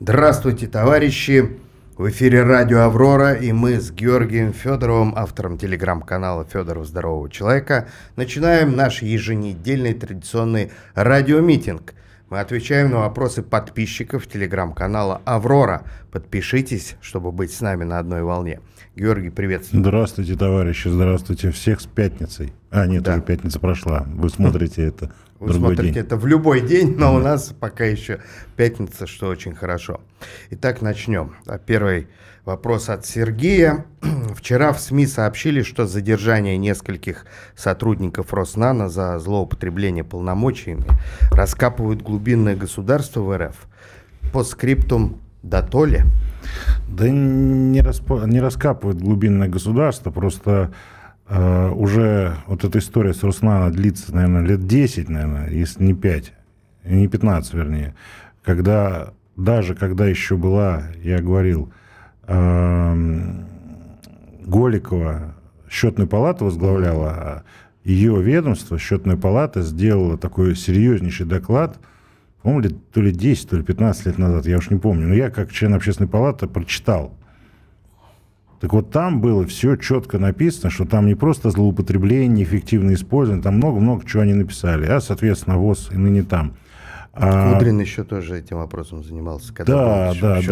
Здравствуйте, товарищи! В эфире радио «Аврора», и мы с Георгием Федоровым, автором телеграм-канала «Федоров Здорового Человека», начинаем наш еженедельный традиционный радиомитинг. Мы отвечаем на вопросы подписчиков телеграм-канала «Аврора». Подпишитесь, чтобы быть с нами на одной волне. Георгий, приветствую. Здравствуйте, товарищи, здравствуйте. Всех с пятницей. Нет, уже пятница прошла. Вы смотрите это в другой день. Это в любой день, но у нас пока еще пятница, что очень хорошо. Итак, начнем. Первый вопрос от Сергея. Вчера в СМИ сообщили, что задержание нескольких сотрудников Роснано за злоупотребление полномочиями раскапывают глубинное государство в РФ. По скриптум датоле? Да не раскапывают глубинное государство, просто уже вот эта история с Роснано длится, наверное, лет 10, наверное, если не 5, не 15, вернее. Когда еще была, я говорил, Голикова счетную палату возглавляла, ее ведомство, счетная палата, сделала такой серьезнейший доклад, по-моему, то ли 10, то ли 15 лет назад, я уж не помню, но я как член общественной палаты прочитал. Так вот, там было все четко написано, что там не просто злоупотребление, неэффективное использование, там много-много чего они написали, соответственно, ВОЗ и ныне там. Кудрин еще тоже этим вопросом занимался. Да,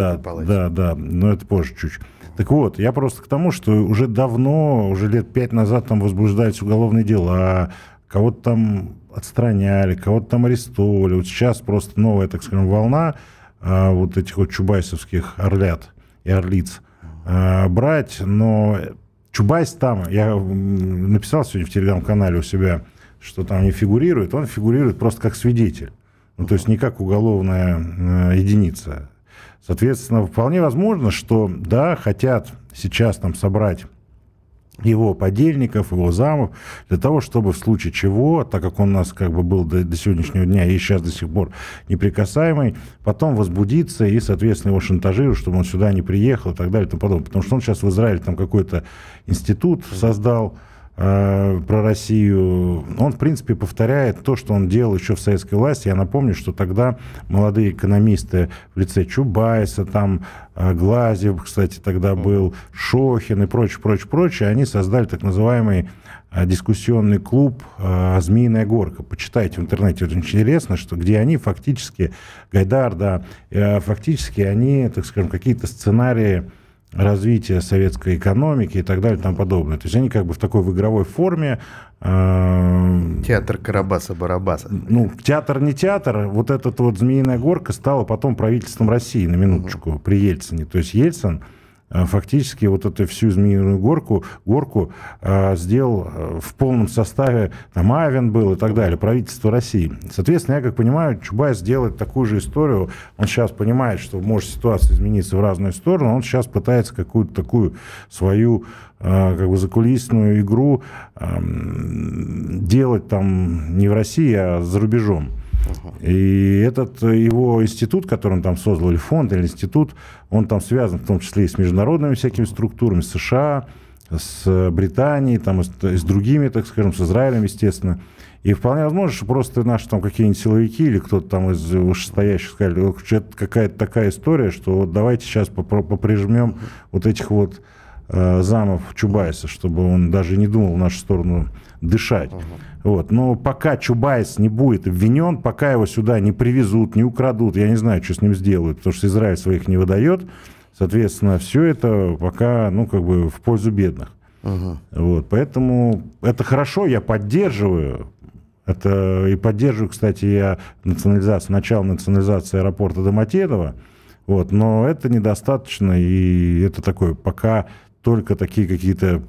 но это позже чуть. Так вот, я просто к тому, что уже давно, уже лет 5 назад там возбуждались уголовные дела, кого-то там отстраняли, кого-то там арестовывали. Вот сейчас просто новая, так скажем, волна вот этих вот чубайсовских орлят и орлиц брать, но Чубайс там, я написал сегодня в телеграм-канале у себя, что там не фигурирует, он фигурирует просто как свидетель, ну, то есть не как уголовная единица. Соответственно, вполне возможно, что, да, хотят сейчас там собрать его подельников, его замов, для того, чтобы в случае чего, так как он у нас как бы был до сегодняшнего дня и сейчас до сих пор неприкасаемый, потом возбудиться и, соответственно, его шантажируют, чтобы он сюда не приехал и так далее и тому подобное. Потому что он сейчас в Израиле там какой-то институт создал про Россию. Он, в принципе, повторяет то, что он делал еще в советской власти. Я напомню, что тогда молодые экономисты в лице Чубайса, там Глазьев, кстати, тогда был, Шохин и прочее, они создали так называемый дискуссионный клуб «Змеиная горка». Почитайте в интернете, это очень интересно, что где они фактически, Гайдар, да, фактически они, так скажем, какие-то сценарии развития советской экономики и так далее и тому подобное. То есть они как бы в такой в игровой форме. Театр Карабаса-Барабаса. Ну, театр не театр. Вот эта вот «Змеиная горка» стала потом правительством России, на минуточку, при Ельцине. То есть Ельцин фактически вот эту всю «Змеиную горку сделал в полном составе, там Авен был и так далее, правительство России. Соответственно, я как понимаю, Чубайс делает такую же историю, он сейчас понимает, что может ситуация измениться в разную сторону, он сейчас пытается какую-то такую свою как бы закулисную игру делать там не в России, а за рубежом. И этот его институт, который он там создал, или фонд, или институт, он там связан в том числе и с международными всякими структурами, с США, с Британией, там, и с другими, так скажем, с Израилем, естественно. И вполне возможно, что просто наши там какие-нибудь силовики или кто-то там из вышестоящих сказали, что это какая-то такая история, что вот давайте сейчас поприжмем вот этих вот замов Чубайса, чтобы он даже не думал в нашу сторону дышать. Вот. Но пока Чубайс не будет обвинен, пока его сюда не привезут, не украдут, я не знаю, что с ним сделают, потому что Израиль своих не выдает, соответственно, все это пока, ну, как бы в пользу бедных. Вот. Поэтому это хорошо, я поддерживаю. Это и поддерживаю, кстати, я начало национализации аэропорта Домодедово. Вот. Но это недостаточно, и это такое пока только такие какие-то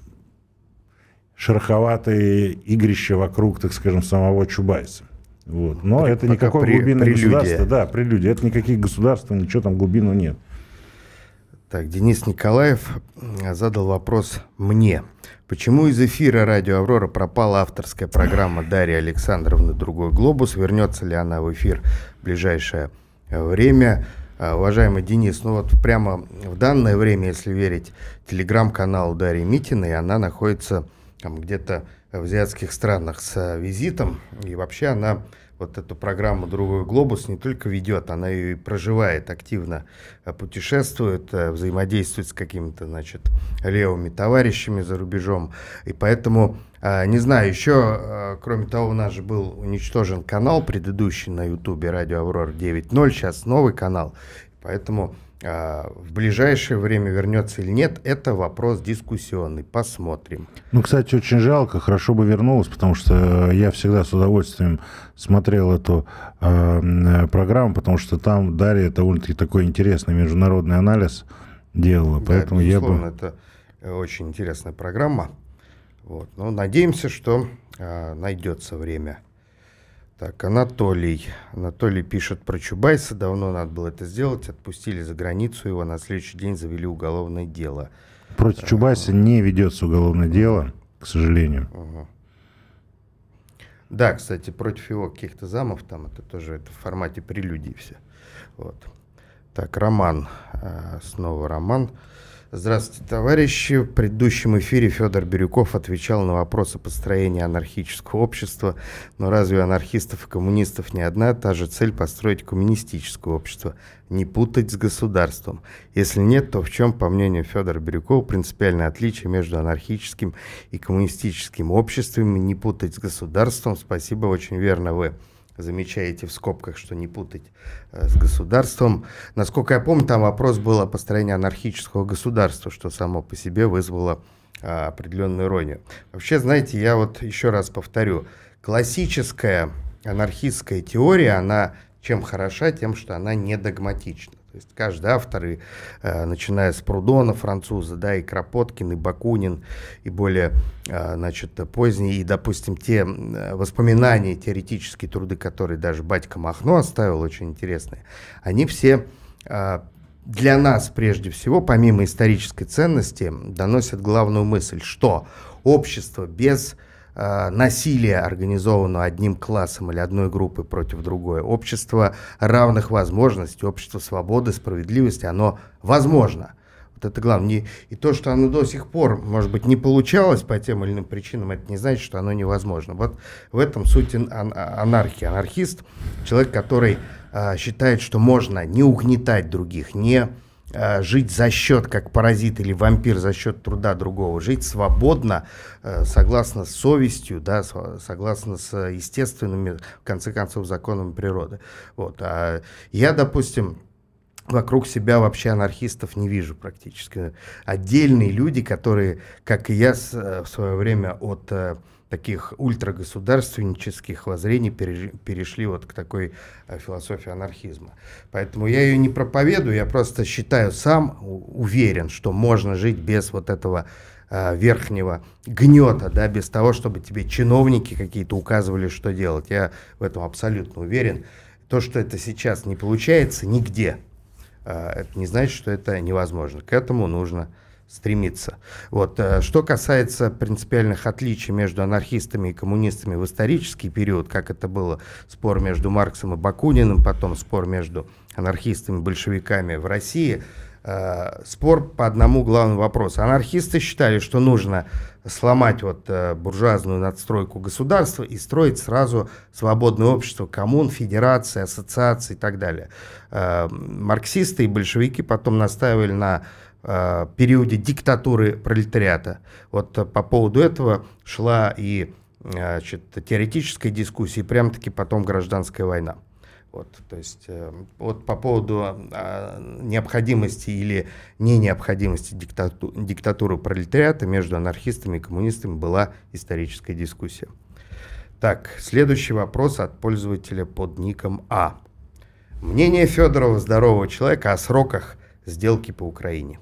шероховатые игрища вокруг, так скажем, самого Чубайса. Вот. Но это никакое глубинное государство. Да, прелюдия. Это никаких государств, ничего там глубинного нет. Так, Денис Николаев задал вопрос мне. Почему из эфира радио «Аврора» пропала авторская программа Дарьи Александровны «Другой глобус»? Вернется ли она в эфир в ближайшее время? Уважаемый Денис, ну вот прямо в данное время, если верить телеграм-каналу Дарьи Митиной, она находится там где-то в азиатских странах с визитом. И вообще она вот эту программу «Другой глобус» не только ведет, она ее и проживает активно, путешествует, взаимодействует с какими-то, значит, левыми товарищами за рубежом. И поэтому, не знаю, еще, кроме того, у нас же был уничтожен канал предыдущий на Ютубе «Радио Аврора 9.0», сейчас новый канал. Поэтому в ближайшее время вернется или нет, это вопрос дискуссионный. Посмотрим. Ну, кстати, очень жалко, хорошо бы вернулась, потому что я всегда с удовольствием смотрел эту программу, потому что там Дарья довольно-таки такой интересный международный анализ делала. Да, поэтому безусловно, это очень интересная программа. Вот. Но надеемся, что найдется время. Так, Анатолий пишет про Чубайса. Давно надо было это сделать. Отпустили за границу его. На следующий день завели уголовное дело. Против Чубайса не ведется уголовное дело, к сожалению. Да, кстати, против его каких-то замов, там это тоже это в формате прелюдий все. Вот. Так, Роман. Снова Роман. Здравствуйте, товарищи. В предыдущем эфире Федор Бирюков отвечал на вопросы построения анархического общества. Но разве у анархистов и коммунистов не одна та же цель — построить коммунистическое общество? Не путать с государством. Если нет, то в чем, по мнению Федора Бирюкова, принципиальное отличие между анархическим и коммунистическим обществом? Не путать с государством. Спасибо, очень верно вы замечаете в скобках, что не путать с государством. Насколько я помню, там вопрос был о построении анархического государства, что само по себе вызвало определенную иронию. Вообще, знаете, я вот еще раз повторю, классическая анархистская теория, она чем хороша? Тем, что она не догматична. То есть каждый автор, начиная с Прудона, француза, да, и Кропоткин, и Бакунин, и более, значит, поздние, и, допустим, те воспоминания, теоретические труды, которые даже батька Махно оставил, очень интересные, они все для нас, прежде всего, помимо исторической ценности, доносят главную мысль, что общество без насилия, организованного одним классом или одной группой против другой, общество равных возможностей, общество свободы, справедливости, оно возможно. Вот это главное. И то, что оно до сих пор, может быть, не получалось по тем или иным причинам, это не значит, что оно невозможно. Вот в этом суть анархии. Анархист — человек, который считает, что можно не угнетать других, не жить за счет, как паразит или вампир, за счет труда другого, жить свободно, согласно с совестью, да, согласно с естественными, в конце концов, законами природы. Вот. А я, допустим, вокруг себя вообще анархистов не вижу практически. Отдельные люди, которые, как и я, в свое время от таких ультрагосударственнических воззрений перешли вот к такой философии анархизма. Поэтому я ее не проповедую, я просто считаю сам, уверен, что можно жить без вот этого верхнего гнета, да, без того, чтобы тебе чиновники какие-то указывали, что делать. Я в этом абсолютно уверен. То, что это сейчас не получается нигде, это не значит, что это невозможно. К этому нужно стремиться. Вот. Что касается принципиальных отличий между анархистами и коммунистами в исторический период, как это было спор между Марксом и Бакуниным, потом спор между анархистами и большевиками в России, спор по одному главному вопросу. Анархисты считали, что нужно сломать вот буржуазную надстройку государства и строить сразу свободное общество, коммун, федерации, ассоциации и так далее. Марксисты и большевики потом настаивали на периоде диктатуры пролетариата. Вот по поводу этого шла и теоретическая дискуссия, и прям-таки потом гражданская война. Вот, то есть вот по поводу необходимости или не необходимости диктатуры пролетариата между анархистами и коммунистами была историческая дискуссия. Так, следующий вопрос от пользователя под ником А. Мнение Федорова, здорового человека, о сроках сделки по Украине.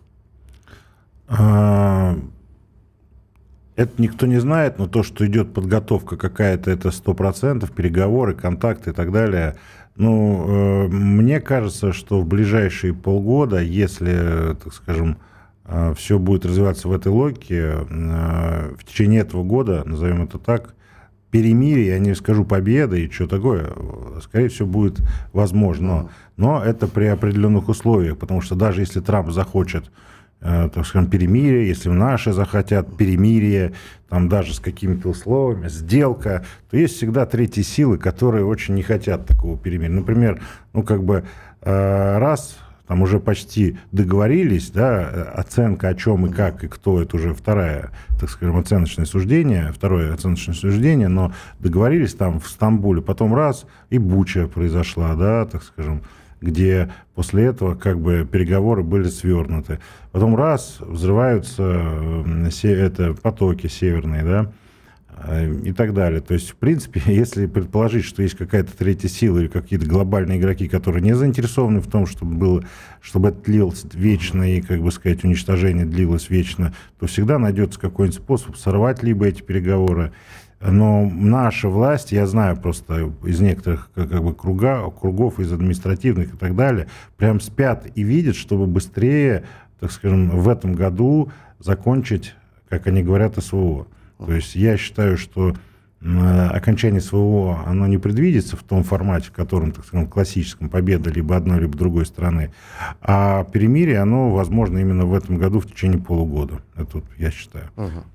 Это никто не знает, но то, что идет подготовка какая-то, это 100%, переговоры, контакты и так далее. Ну, мне кажется, что в ближайшие полгода, если, так скажем, все будет развиваться в этой логике, в течение этого года, назовем это так, перемирие, я не скажу победы и что такое, скорее всего, будет возможно. Но это при определенных условиях, потому что даже если Трамп захочет так скажем, перемирие, если наши захотят перемирие, там даже с какими-то условиями, сделка, то есть всегда третьи силы, которые очень не хотят такого перемирия. Например, ну как бы раз там уже почти договорились, да, оценка о чем и как и кто, это уже второе, так скажем, оценочное суждение, но договорились там в Стамбуле, потом раз, и Буча произошла, да, так скажем, где после этого как бы переговоры были свернуты. Потом раз, взрываются потоки северные, да, и так далее. То есть, в принципе, если предположить, что есть какая-то третья сила или какие-то глобальные игроки, которые не заинтересованы в том, чтобы это длилось вечно и, как бы сказать, уничтожение длилось вечно, то всегда найдется какой-нибудь способ сорвать либо эти переговоры. Но наша власть, я знаю просто из некоторых как бы кругов, из административных и так далее, прям спят и видят, чтобы быстрее, так скажем, в этом году закончить, как они говорят, СВО. То есть я считаю, что окончание СВО, оно не предвидится в том формате, в котором, так скажем, классическом, победа либо одной, либо другой страны, а перемирие, оно возможно именно в этом году в течение полугода. Это вот я считаю.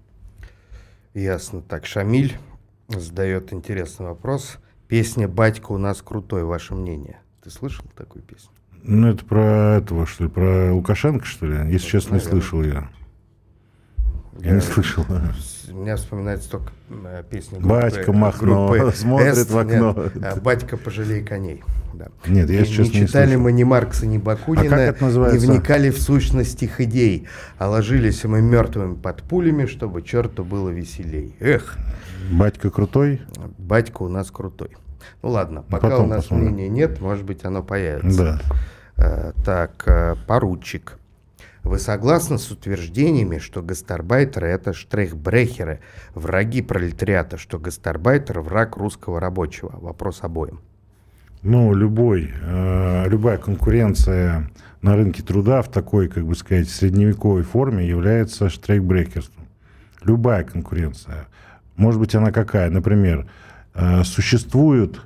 Ясно. Так, Шамиль задает интересный вопрос. Песня «Батька у нас крутой», ваше мнение? Ты слышал такую песню? Ну, это про этого, что ли, про Лукашенко, что ли? Если честно, не слышал я. Я не слышал. У меня вспоминается только песня «Батька Махно смотрит в окно». Нет, «Батька, пожалей коней». Да. Нет, я сейчас не читали мы ни Маркса, ни Бакунина, не вникали в сущность их идей, а ложились мы мертвыми под пулями, чтобы черту было веселей. Эх! «Батька крутой»? «Батька у нас крутой». Ну ладно, пока потом у нас мнения нет, может быть, оно появится. Да. Так, поручик. Вы согласны с утверждениями, что гастарбайтеры – это штрейхбрехеры, враги пролетариата, что гастарбайтер – враг русского рабочего? Вопрос обоим. Ну, любая конкуренция на рынке труда в такой, как бы сказать, средневековой форме является штрейхбрехерством. Любая конкуренция. Может быть, она какая? Например, существуют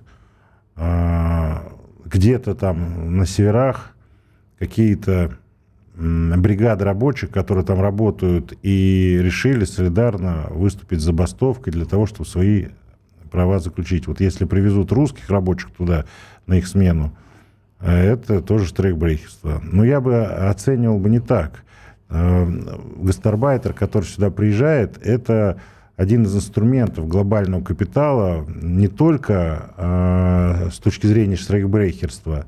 где-то там на северах какие-то бригады рабочих, которые там работают и решили солидарно выступить с забастовкой для того, чтобы свои права заключить. Вот если привезут русских рабочих туда на их смену, это тоже штрейхбрехерство. Но я бы оценивал бы не так. Гастарбайтер, который сюда приезжает, это один из инструментов глобального капитала не только с точки зрения штрейхбрехерства,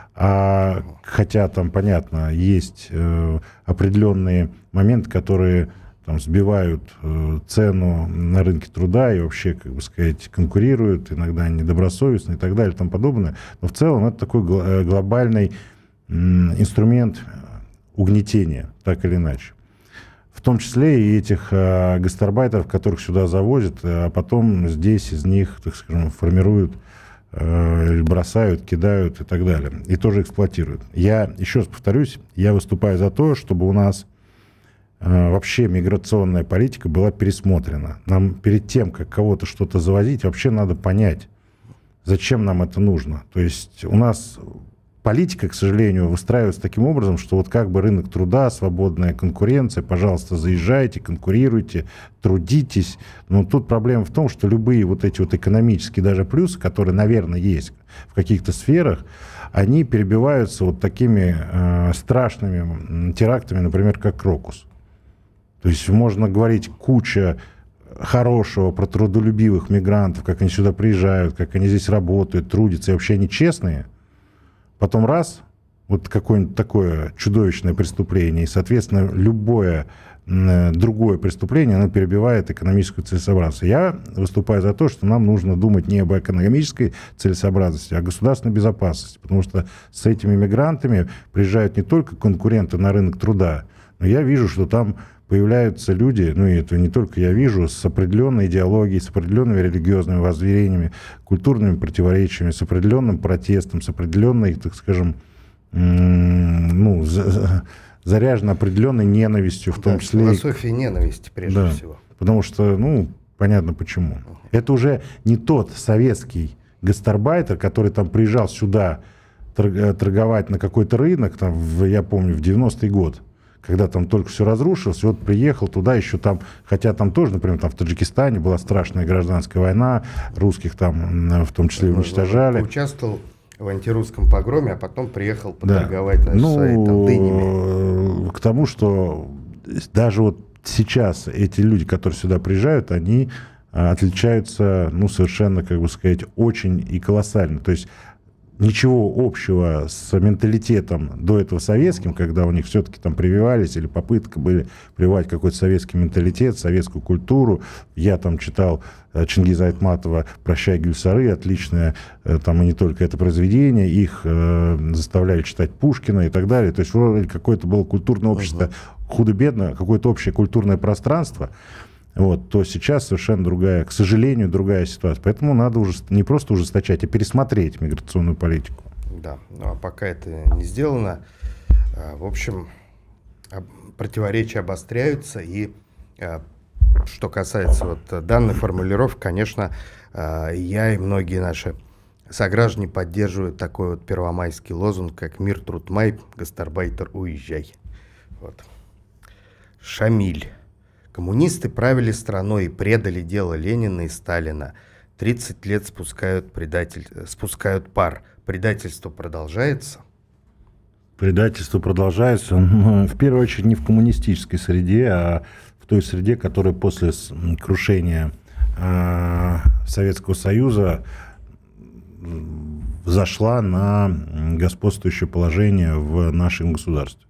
хотя там, понятно, есть определенные моменты, которые там сбивают цену на рынке труда и вообще, как бы сказать, конкурируют, иногда недобросовестно и так далее и тому подобное. Но в целом это такой глобальный инструмент угнетения, так или иначе. В том числе и этих гастарбайтеров, которых сюда завозят, а потом здесь из них, так скажем, формируют, бросают, кидают и так далее. И тоже эксплуатируют. Я, еще раз повторюсь, я выступаю за то, чтобы у нас вообще миграционная политика была пересмотрена. Нам перед тем, как кого-то что-то завозить, вообще надо понять, зачем нам это нужно. То есть у нас политика, к сожалению, выстраивается таким образом, что вот как бы рынок труда, свободная конкуренция, пожалуйста, заезжайте, конкурируйте, трудитесь. Но тут проблема в том, что любые вот эти вот экономические даже плюсы, которые, наверное, есть в каких-то сферах, они перебиваются вот такими страшными терактами, например, как Крокус. То есть можно говорить куча хорошего про трудолюбивых мигрантов, как они сюда приезжают, как они здесь работают, трудятся, и вообще они честные. Потом раз, вот какое-нибудь такое чудовищное преступление, и, соответственно, любое другое преступление, оно перебивает экономическую целесообразность. Я выступаю за то, что нам нужно думать не об экономической целесообразности, а о государственной безопасности, потому что с этими мигрантами приезжают не только конкуренты на рынок труда, но я вижу, что там появляются люди, ну и это не только я вижу, с определенной идеологией, с определенными религиозными воззрениями, культурными противоречиями, с определенным протестом, с определенной, так скажем, ну, заряжена определенной ненавистью, в том числе... Философия ненависти, прежде всего. Потому что, ну, понятно почему. Это уже не тот советский гастарбайтер, который там приезжал сюда торговать на какой-то рынок, там, я помню, в 90-й год, когда там только все разрушилось, и вот приехал туда еще там, хотя там тоже, например, там в Таджикистане была страшная гражданская война, русских там в том числе уничтожали. Участвовал в антирусском погроме, а потом приехал поторговать своими там дынями. К тому, что даже вот сейчас эти люди, которые сюда приезжают, они отличаются, ну, совершенно, как бы сказать, очень и колоссально. То есть ничего общего с менталитетом до этого советским, когда у них все-таки там прививались, или попытка были прививать какой-то советский менталитет, советскую культуру. Я там читал Чингиза Айтматова «Прощай, Гюльсары», отличное, там и не только это произведение, их заставляли читать Пушкина и так далее. То есть вроде какое-то было культурное общество, худо-бедно, какое-то общее культурное пространство. Вот, то сейчас совершенно другая, к сожалению, другая ситуация. Поэтому надо уже не просто ужесточать, а пересмотреть миграционную политику. Да, ну а пока это не сделано, в общем, противоречия обостряются. И что касается вот данной формулировки, конечно, я и многие наши сограждане поддерживают такой вот первомайский лозунг, как «Мир, труд, май, гастарбайтер, уезжай». Вот. Шамиль. Коммунисты правили страной и предали дело Ленина и Сталина. 30 лет спускают пар. Предательство продолжается? Предательство продолжается, но в первую очередь не в коммунистической среде, а в той среде, которая после крушения Советского Союза взошла на господствующее положение в нашем государстве.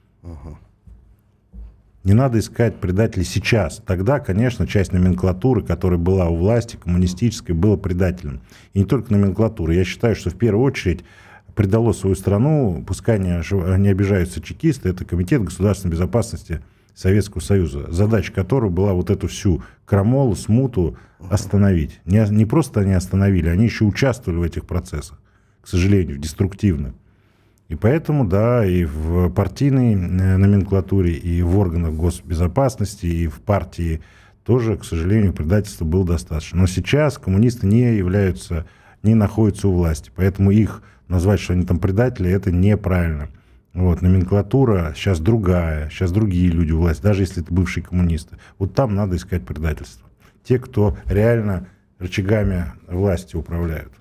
Не надо искать предателей сейчас. Тогда, конечно, часть номенклатуры, которая была у власти, коммунистической, была предателем. И не только номенклатура. Я считаю, что в первую очередь предало свою страну, пускай не обижаются чекисты, это Комитет государственной безопасности Советского Союза, задача которого была вот эту всю крамолу, смуту остановить. Не просто они остановили, они еще участвовали в этих процессах, к сожалению, деструктивно. И поэтому, да, и в партийной номенклатуре, и в органах госбезопасности, и в партии тоже, к сожалению, предательства было достаточно. Но сейчас коммунисты не находятся у власти, поэтому их назвать, что они там предатели, это неправильно. Вот, номенклатура сейчас другая, сейчас другие люди у власти, даже если это бывшие коммунисты. Вот там надо искать предательство. Те, кто реально рычагами власти управляют.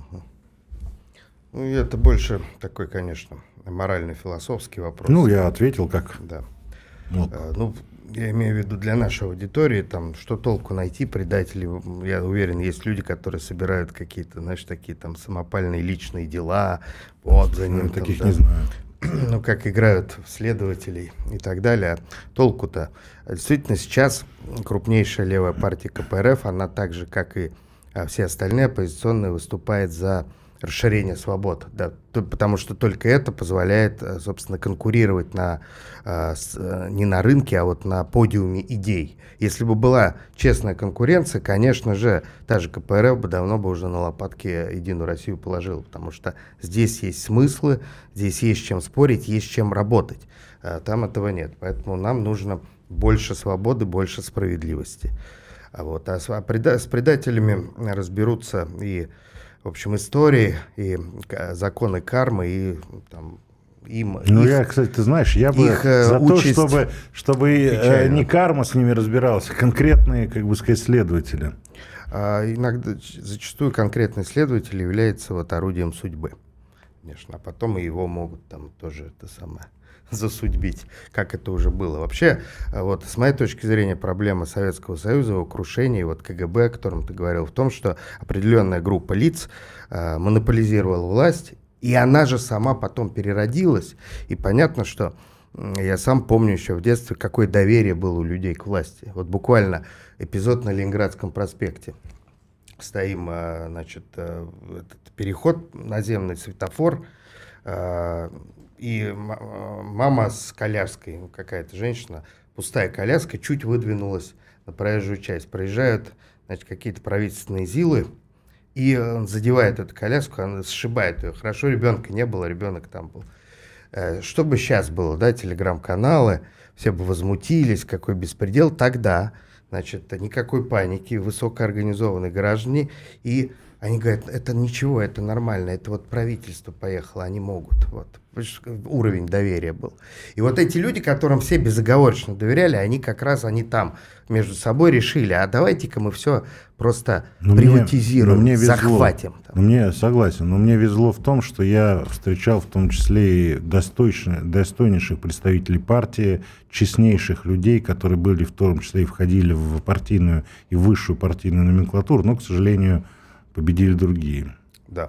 Ну, это больше такой, конечно, морально-философский вопрос. Ну, я ответил как... Да. Ну, я имею в виду для нашей аудитории, там, что толку найти предателей. Я уверен, есть люди, которые собирают какие-то, знаешь, такие там самопальные личные дела. Вот за ним. Таких там, не знаю. Ну, как играют в следователей и так далее. Толку-то. Действительно, сейчас крупнейшая левая партия КПРФ, она так же, как и все остальные оппозиционные, выступает за расширение свобод, да, потому что только это позволяет, собственно, конкурировать не на рынке, а вот на подиуме идей. Если бы была честная конкуренция, конечно же, та же КПРФ бы давно бы уже на лопатки Единую Россию положила, потому что здесь есть смыслы, здесь есть чем спорить, есть чем работать. Там этого нет, поэтому нам нужно больше свободы, больше справедливости. А с предателями разберутся и, в общем, истории, и законы кармы, и там, я, кстати, ты знаешь, я бы за то, чтобы не карма с ними разбиралась, а конкретные, как бы сказать, следователи. Иногда, зачастую конкретный следователь является вот орудием судьбы, конечно, а потом и его могут там тоже это самое засудьбить, как это уже было. Вообще, вот с моей точки зрения, проблема Советского Союза, его крушения, вот КГБ, о котором ты говорил, в том, что определенная группа лиц монополизировала власть, и она же сама потом переродилась. И понятно, что я сам помню еще в детстве, какое доверие было у людей к власти. Вот буквально эпизод на Ленинградском проспекте. Стоим, значит, этот переход, наземный светофор, и мама с коляской, какая-то женщина, пустая коляска, чуть выдвинулась на проезжую часть. Проезжают, значит, какие-то правительственные ЗИЛы, и он задевает эту коляску, она сшибает ее. Хорошо, ребенка не было, ребенок там был. Что бы сейчас было, да, телеграм-каналы, все бы возмутились, какой беспредел. Тогда, значит, никакой паники, высокоорганизованные граждане, и Они говорят, это ничего, это нормально, это вот правительство поехало, они могут. Вот. Уровень доверия был. И вот эти люди, которым все безоговорочно доверяли, они как раз, они там между собой решили, а давайте-ка мы все просто приватизируем, захватим. Мне согласен, но мне везло в том, что я встречал в том числе и достойнейших представителей партии, честнейших людей, которые были в том числе и входили в партийную и высшую партийную номенклатуру, но, к сожалению, победили другие. Да.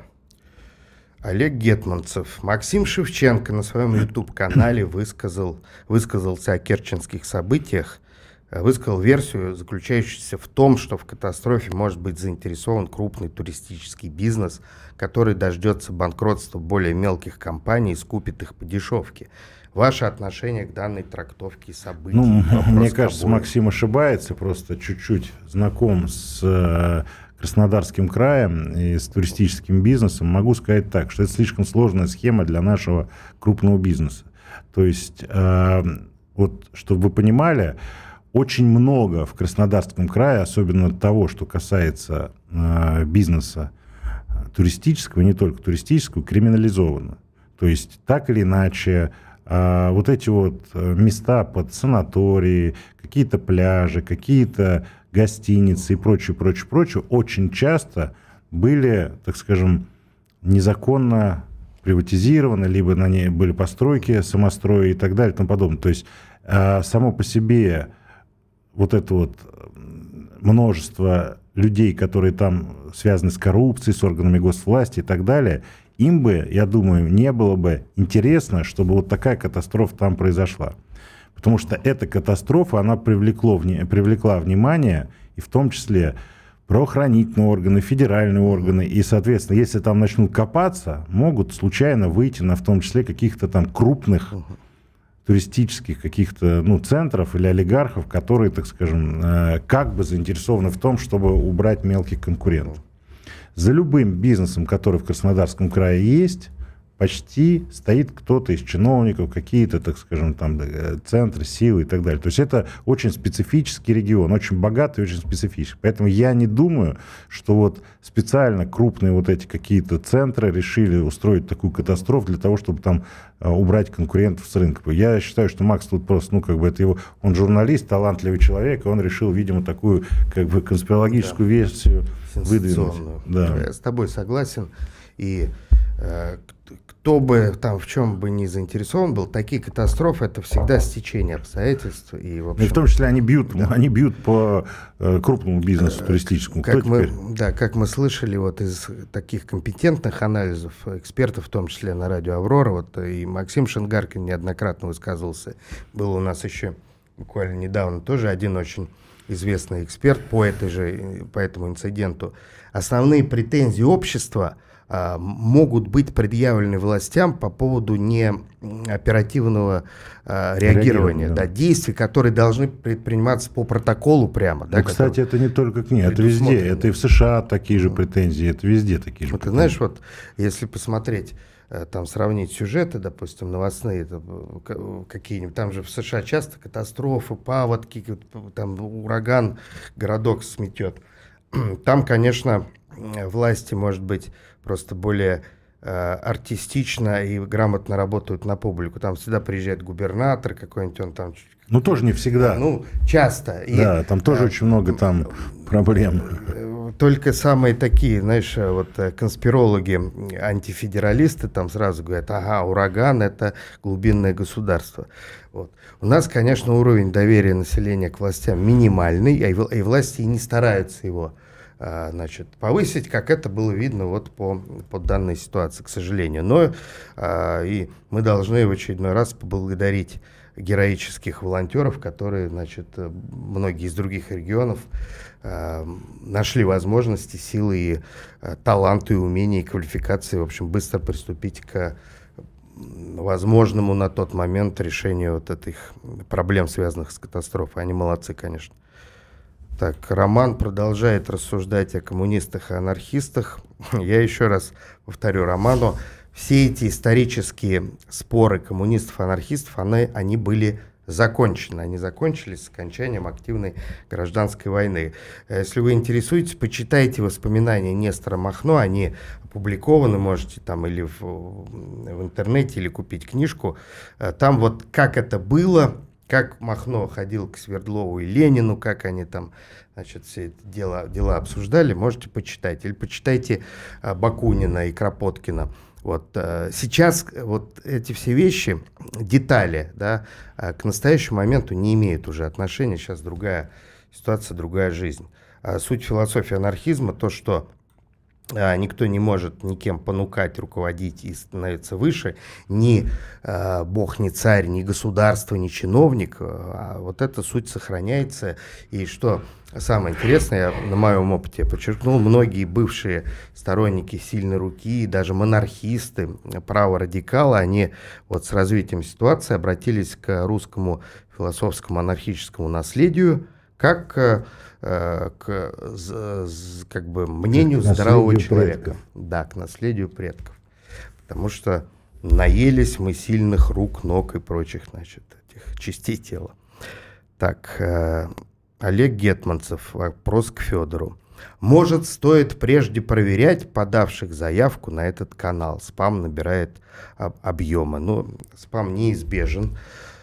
Олег Гетманцев. Максим Шевченко на своем YouTube-канале высказался о керченских событиях, высказал версию, заключающуюся в том, что в катастрофе может быть заинтересован крупный туристический бизнес, который дождется банкротства более мелких компаний и скупит их по дешевке. Ваше отношение к данной трактовке событий? Мне кажется, Максим ошибается, просто чуть-чуть знаком с Краснодарским краем и с туристическим бизнесом. Могу сказать так, что это слишком сложная схема для нашего крупного бизнеса. То есть, вот, чтобы вы понимали, очень много в Краснодарском крае, особенно того, что касается бизнеса туристического, не только туристического, криминализовано. То есть, так или иначе, вот эти вот места под санатории, какие-то пляжи, какие-то гостиницы и прочее, очень часто были, так скажем, незаконно приватизированы, либо на ней были постройки, самострои и так далее и тому подобное. То есть само по себе вот это вот множество людей, которые там связаны с коррупцией, с органами госвласти и так далее, им бы, я думаю, не было бы интересно, чтобы вот такая катастрофа там произошла. Потому что эта катастрофа, она привлекла внимание, и в том числе правоохранительные органы, федеральные органы. И, соответственно, если там начнут копаться, могут случайно выйти на в том числе каких-то там крупных туристических каких-то центров или олигархов, которые, так скажем, как бы заинтересованы в том, чтобы убрать мелких конкурентов. За любым бизнесом, который в Краснодарском крае есть, почти стоит кто-то из чиновников, какие-то, так скажем, там центры, силы и так далее. То есть это очень специфический регион, очень богатый, очень специфический. Поэтому я не думаю, что вот специально крупные вот эти какие-то центры решили устроить такую катастрофу для того, чтобы там убрать конкурентов с рынка. Я считаю, что Макс тут просто, он журналист, талантливый человек, и он решил, видимо, такую конспирологическую версию выдвинуть. Да. Я с тобой согласен. И кто бы там в чем бы ни заинтересован был, такие катастрофы — это всегда стечение обстоятельств. И в том числе они бьют по крупному бизнесу туристическому. Как мы слышали вот из таких компетентных анализов экспертов, в том числе на радио «Аврора», вот и Максим Шингаркин неоднократно высказывался. Был у нас еще буквально недавно тоже один очень известный эксперт по этому инциденту. Основные претензии общества могут быть предъявлены властям по поводу неоперативного реагирования, действий, которые должны предприниматься по протоколу прямо. Кстати, это не только к ней, это везде, это и в США такие же претензии, это везде такие же претензии. Ты знаешь, вот если посмотреть, там сравнить сюжеты, допустим, новостные, какие-нибудь, там же в США часто катастрофы, паводки, там ураган городок сметет. Там, конечно, власти, может быть, просто более артистично и грамотно работают на публику. Там всегда приезжает губернатор какой-нибудь, он там... тоже не всегда. Часто. Да, там тоже очень много там проблем. Только самые такие, знаешь, вот конспирологи, антифедералисты там сразу говорят: ага, ураган — это глубинное государство. Вот. У нас, конечно, уровень доверия населения к властям минимальный, и власти не стараются его повысить, как это было видно вот по данной ситуации, к сожалению. Но и мы должны в очередной раз поблагодарить героических волонтеров, которые, многие из других регионов нашли возможности, силы и таланты, и умения, и квалификации, в общем, быстро приступить к возможному на тот момент решению вот этих проблем, связанных с катастрофой. Они молодцы, конечно. Так, Роман продолжает рассуждать о коммунистах и анархистах. Я еще раз повторю Роману: все эти исторические споры коммунистов и анархистов, они были закончены. Они закончились с окончанием активной гражданской войны. Если вы интересуетесь, почитайте воспоминания Нестора Махно, они опубликованы, можете там или в интернете, или купить книжку. Там вот как это было, как Махно ходил к Свердлову и Ленину, как они там, значит, все это дела обсуждали, можете почитать. Или почитайте Бакунина и Кропоткина. Вот сейчас вот эти все вещи, детали, да, к настоящему моменту не имеют уже отношения. Сейчас другая ситуация, другая жизнь. Суть философии анархизма то, что никто не может никем понукать, руководить и становиться выше. Ни бог, ни царь, ни государство, ни чиновник. А вот эта суть сохраняется. И что самое интересное, я на моем опыте подчеркнул, многие бывшие сторонники сильной руки, даже монархисты, праворадикалы, они вот с развитием ситуации обратились к русскому философскому анархическому наследию как к как бы мнению здравого человека. Предков. Да, к наследию предков. Потому что наелись мы сильных рук, ног и прочих, значит, этих частей тела. Так, Олег Гетманцев, вопрос к Федору. Может, стоит прежде проверять подавших заявку на этот канал? Спам набирает объемы. Ну, спам неизбежен.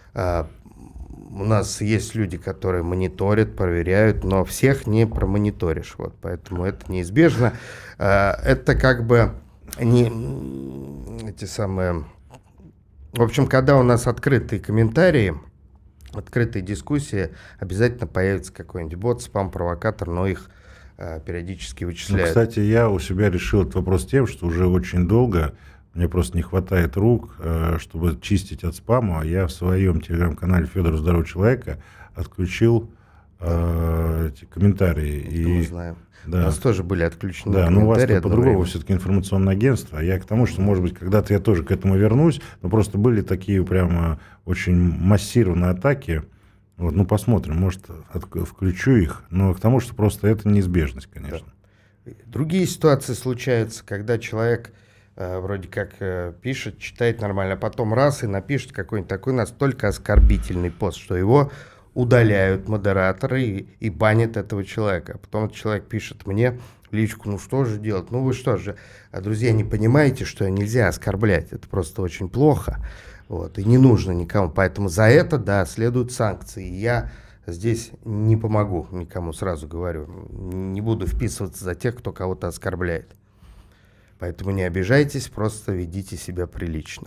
У нас есть люди, которые мониторят, проверяют, но всех не промониторишь. Вот, поэтому это неизбежно. Это как бы не эти самые... В общем, когда у нас открытые комментарии, открытые дискуссии, обязательно появится какой-нибудь бот, спам-провокатор, но их периодически вычисляют. Ну, кстати, я у себя решил этот вопрос тем, что уже очень долго мне просто не хватает рук, чтобы чистить от спама. Я в своем телеграм-канале Федора Здорового Человека отключил эти комментарии. Мы знаем. Да. У нас тоже были отключены комментарии. Да, но у вас по-другому время. Все-таки информационное агентство. А я к тому, что, может быть, когда-то я тоже к этому вернусь. Но просто были такие прямо очень массированные атаки. Вот, ну, посмотрим, может, включу их. Но к тому, что просто это неизбежность, конечно. Да. Другие ситуации случаются, когда человек... вроде как пишет, читает нормально, а потом раз и напишет какой-нибудь такой настолько оскорбительный пост, что его удаляют модераторы и банят этого человека. А потом этот человек пишет мне в личку, ну что же делать? Ну вы что же, друзья, не понимаете, что нельзя оскорблять? Это просто очень плохо. Вот, и не нужно никому. Поэтому за это, да, следуют санкции. И я здесь не помогу никому, сразу говорю. Не буду вписываться за тех, кто кого-то оскорбляет. Поэтому не обижайтесь, просто ведите себя прилично.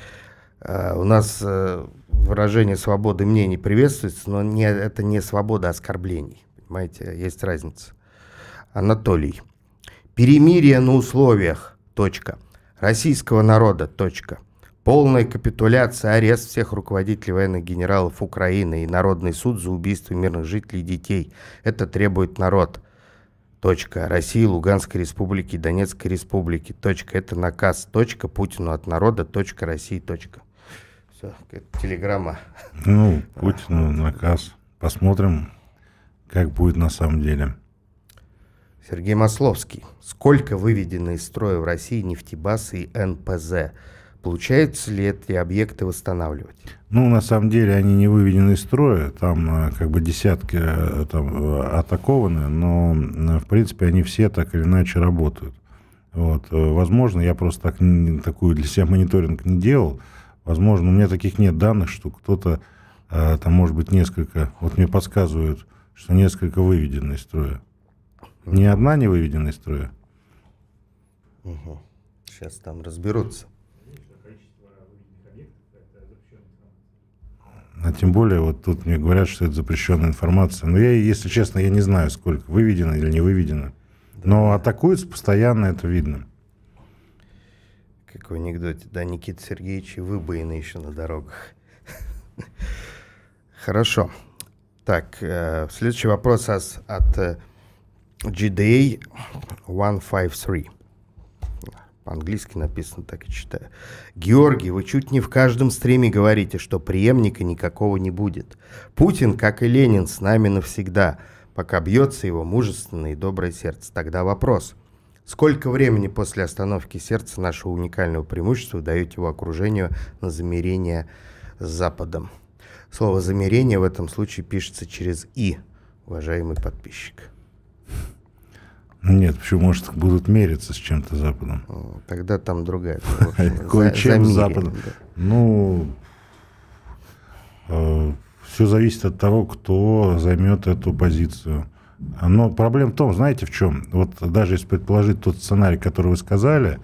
У нас выражение свободы мнений приветствуется, но это не свобода оскорблений. Понимаете, есть разница. Анатолий. Перемирие на условиях. Точка. Российского народа. Точка. Полная капитуляция, арест всех руководителей военных генералов Украины и народный суд за убийство мирных жителей и детей. Это требует народ. Точка. России, Луганской республики, Донецкой республики. Точка. Это наказ. Точка. Путину от народа. Точка. России. Точка. Все. Телеграмма. Ну, Путину наказ. Посмотрим, как будет на самом деле. Сергей Масловский. Сколько выведено из строя в России нефтебазы и НПЗ? Получается ли эти объекты восстанавливать? Ну, на самом деле, они не выведены из строя, там как бы десятки там атакованы, но, в принципе, они все так или иначе работают. Вот. Возможно, я просто такую для себя мониторинг не делал, возможно, у меня таких нет данных, что кто-то, там, может быть, несколько, вот мне подсказывают, что несколько выведены из строя. Ни одна не выведена из строя. Угу. Сейчас там разберутся. А тем более, вот тут мне говорят, что это запрещенная информация. Но я, если честно, я не знаю, сколько выведено или не выведено. Но атакуются постоянно, это видно. Как в анекдоте, да, Никита Сергеевич, и выбоины еще на дорогах. Хорошо. Так, следующий вопрос от GDA 153. По-английски написано, так и читаю. Георгий, вы чуть не в каждом стриме говорите, что преемника никакого не будет. Путин, как и Ленин, с нами навсегда, пока бьется его мужественное и доброе сердце. Тогда вопрос. Сколько времени после остановки сердца нашего уникального преимущества даете его окружению на замирение с Западом? слово «замерение» в этом случае пишется через «и», уважаемый подписчик. Нет, почему, может, будут мериться с чем-то Западом? Тогда там другая. Кое-чем с Западом. Ну, все зависит от того, кто займет эту позицию. Но проблема в том, знаете, в чем? Вот даже если предположить тот сценарий, который вы сказали,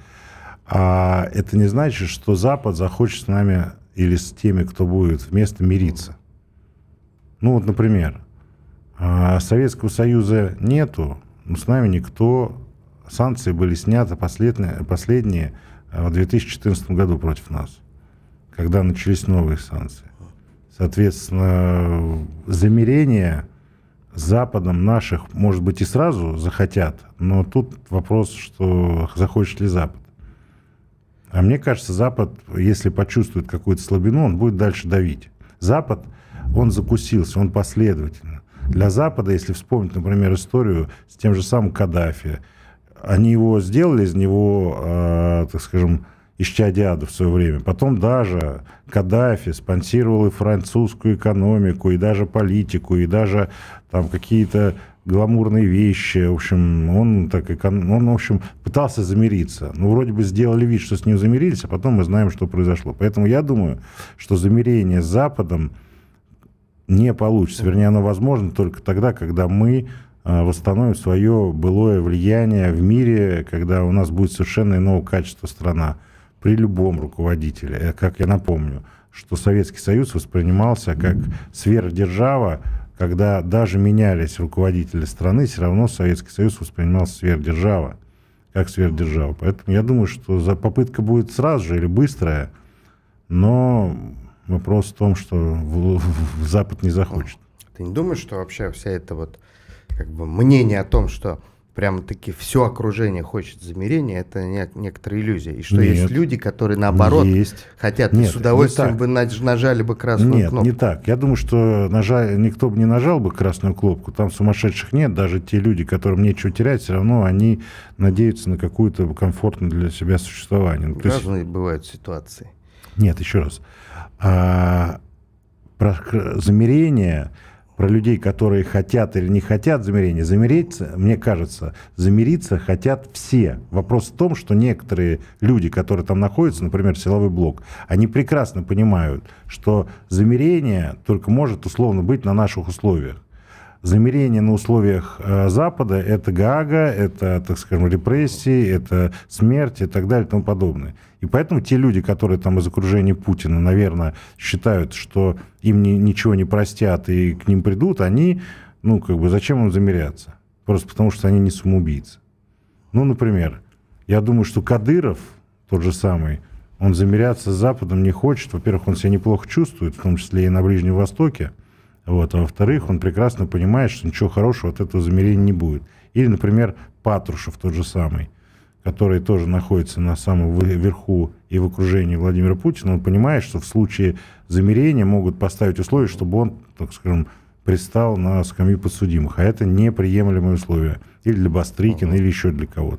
это не значит, что Запад захочет с нами или с теми, кто будет вместо, мириться. Ну вот, например, Советского Союза нету, но с нами никто. Санкции были сняты последние в 2014 году против нас, когда начались новые санкции. Соответственно, замирение с Западом наших, может быть, и сразу захотят, но тут вопрос, что захочет ли Запад. А мне кажется, Запад, если почувствует какую-то слабину, он будет дальше давить. Запад, он закусился, он последовательно. Для Запада, если вспомнить, например, историю с тем же самым Каддафи, они его сделали из него, так скажем, исчадия в свое время. Потом даже Каддафи спонсировал и французскую экономику, и даже политику, и даже там какие-то гламурные вещи. В общем, он в общем, пытался замириться. Ну, вроде бы сделали вид, что с ним замирились, а потом мы знаем, что произошло. Поэтому я думаю, что замирение с Западом не получится. Вернее, оно возможно только тогда, когда мы восстановим свое былое влияние в мире, когда у нас будет совершенно иного качества страна. При любом руководителе. Как я напомню, что Советский Союз воспринимался как сверхдержава, когда даже менялись руководители страны, все равно Советский Союз воспринимался как сверхдержава. Поэтому я думаю, что попытка будет сразу же или быстрая, но вопрос в том, что Запад не захочет. Ты не думаешь, что вообще вся эта вот как бы мнение о том, что прямо-таки все окружение хочет замирения, это некоторая иллюзия. И что есть люди, которые наоборот хотят, и с удовольствием бы нажали бы красную кнопку. Нет, не так. Я думаю, что никто бы не нажал бы красную кнопку, там сумасшедших нет. Даже те люди, которым нечего терять, все равно они надеются на какую-то комфортную для себя существование. Разные бывают ситуации. Нет, еще раз. Про замирение, про людей, которые хотят или не хотят замирения. Замириться, мне кажется, замириться хотят все. Вопрос в том, что некоторые люди, которые там находятся, например, силовой блок, они прекрасно понимают, что замирение только может условно быть на наших условиях. Замирение на условиях Запада – это Гаага, это, так скажем, репрессии, это смерть и так далее и тому подобное. И поэтому те люди, которые там из окружения Путина, наверное, считают, что им ничего не простят и к ним придут, они, зачем им замиряться? Просто потому, что они не самоубийцы. Например, я думаю, что Кадыров, тот же самый, он замиряться с Западом не хочет. Во-первых, он себя неплохо чувствует, в том числе и на Ближнем Востоке. А во-вторых, он прекрасно понимает, что ничего хорошего от этого замирения не будет. Или, например, Патрушев тот же самый, который тоже находится на самом верху и в окружении Владимира Путина, он понимает, что в случае замирения могут поставить условия, чтобы он, так скажем, пристал на скамью подсудимых. А это неприемлемые условия. Или для Бастрыкина, или еще для кого-то.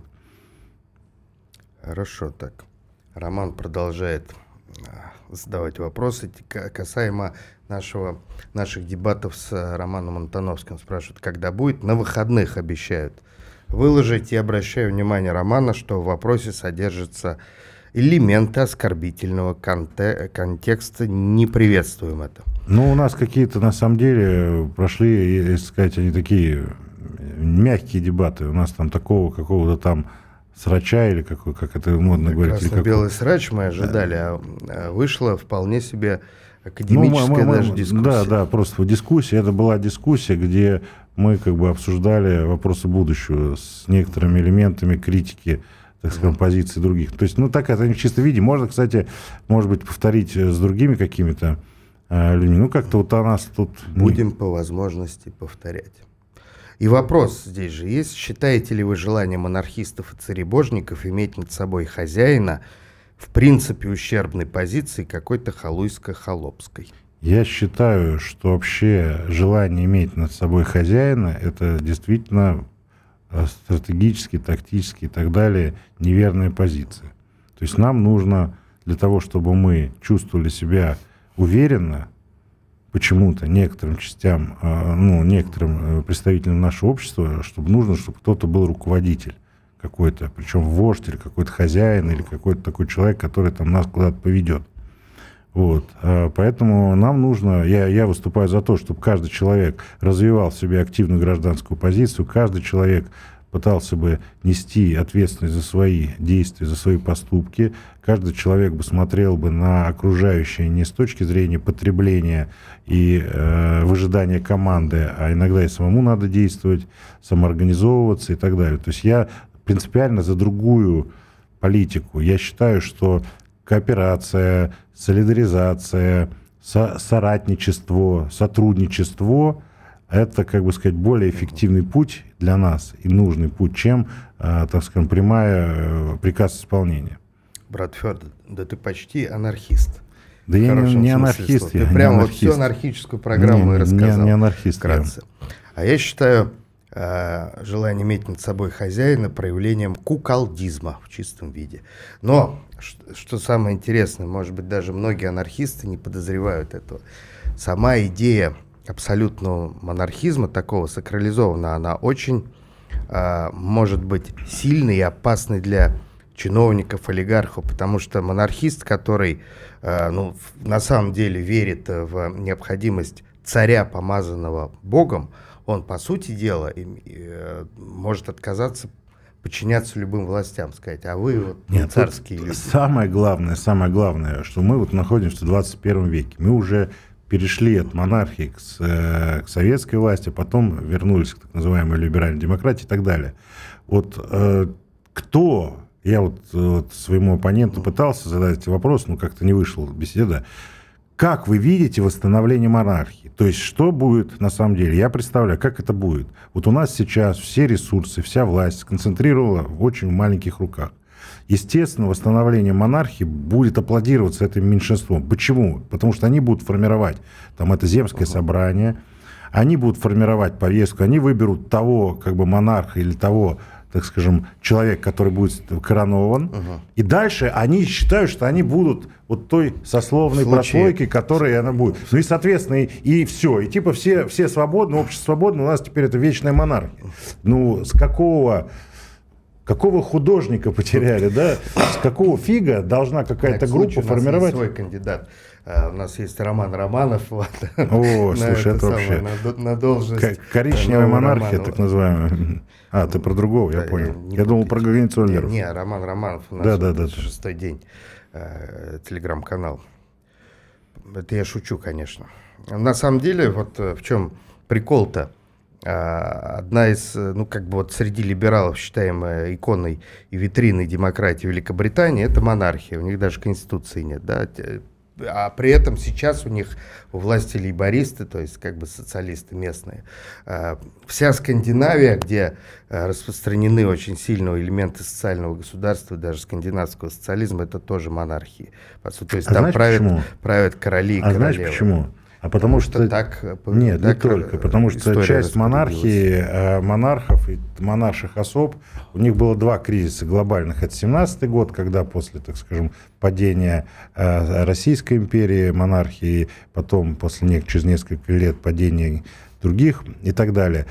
Хорошо, так. Роман продолжает задавать вопросы касаемо наших дебатов с Романом Антоновским. Спрашивают, когда будет? На выходных обещают выложить. И обращаю внимание Романа, что в вопросе содержатся элементы оскорбительного контекста. Не приветствуем это. У нас какие-то, на самом деле, прошли, если сказать, они такие мягкие дебаты. У нас там такого какого-то там срача, или как это модно говорить. Красно-белый срач мы ожидали, а вышло вполне себе академическая даже дискуссия. Да, просто дискуссия. Это была дискуссия, где мы обсуждали вопросы будущего с некоторыми элементами критики, так скажем, позиций других. То есть, так это не в чистом виде. Можно, кстати, может быть, повторить с другими какими-то людьми. Как-то вот у нас тут... Будем по возможности повторять. И вопрос здесь же есть. Считаете ли вы желание монархистов и царебожников иметь над собой хозяина в принципе ущербной позиции какой-то халуйско-холопской? Я считаю, что вообще желание иметь над собой хозяина – это действительно стратегически, тактически и так далее неверная позиция. То есть нам нужно для того, чтобы мы чувствовали себя уверенно, почему-то некоторым частям, ну, некоторым представителям нашего общества, чтобы кто-то был руководитель какой-то, причем вождь или какой-то хозяин, или какой-то такой человек, который там нас куда-то поведет. Вот. Поэтому нам нужно, я выступаю за то, чтобы каждый человек развивал в себе активную гражданскую позицию, каждый человек пытался бы нести ответственность за свои действия, за свои поступки, каждый человек бы смотрел бы на окружающее не с точки зрения потребления и выжидания команды, а иногда и самому надо действовать, самоорганизовываться и так далее. То есть я принципиально за другую политику. Я считаю, что кооперация, солидаризация, соратничество, сотрудничество – это, как бы сказать, более эффективный путь для нас и нужный путь, чем, так скажем, приказ исполнения. Брат Федор, да ты почти анархист. Да я не анархист. Ты прям вот всю анархическую программу и рассказал. Не анархист. Вкратце. А я считаю желание иметь над собой хозяина проявлением куколдизма в чистом виде. Но, что самое интересное, может быть, даже многие анархисты не подозревают этого. Сама идея абсолютного монархизма, такого сакрализованного, она очень может быть сильной и опасной для чиновников, олигархов, потому что монархист, который на самом деле верит в необходимость царя, помазанного Богом, он, по сути дела, может отказаться подчиняться любым властям, сказать, а вы вот не царские люди. Самое главное, что мы вот находимся в 21 веке. Мы уже перешли от монархии к советской власти, потом вернулись к так называемой либеральной демократии и так далее. Вот кто... Я вот своему оппоненту пытался задать эти вопросы, но как-то не вышла беседа. Как вы видите восстановление монархии? То есть, что будет на самом деле? Я представляю, как это будет. Вот у нас сейчас все ресурсы, вся власть сконцентрирована в очень маленьких руках. Естественно, восстановление монархии будет аплодироваться этим меньшинством. Почему? Потому что они будут формировать, там это земское собрание, они будут формировать повестку, они выберут того, как бы, монарха или того, так скажем, человек, который будет коронован. И дальше они считают, что они будут вот той сословной прослойки, которая она будет. Ну и, соответственно, и все. И типа все свободны, общество свободно, у нас теперь это вечная монархия. Ну, с какого художника потеряли, да? С какого фига должна какая-то группа формировать? У нас есть свой кандидат. У нас есть Роман Романов. Вот, о, слушай, это вообще... На должность... Коричневая монархия, так называемая. А, ты про другого, я понял. Я думал про Гагенцоллеров. Не, Роман Романов у нас шестой день. Телеграм-канал. Это я шучу, конечно. На самом деле, вот в чем прикол-то. Одна из, среди либералов, считаемая иконой и витриной демократии Великобритании, это монархия. У них даже конституции нет, да. А при этом сейчас у них у власти лейбористы, то есть как бы социалисты местные. Вся Скандинавия, где распространены очень сильные элементы социального государства, даже скандинавского социализма, это тоже монархии. То есть там правят короли и королевы. Знаешь почему? А потому что так, нет, не только, потому что часть монархии, монархов и монарших особ, у них было два кризиса глобальных. Это 17-й год, когда после, так скажем, падения Российской империи, монархии, потом через несколько лет падения других и так далее.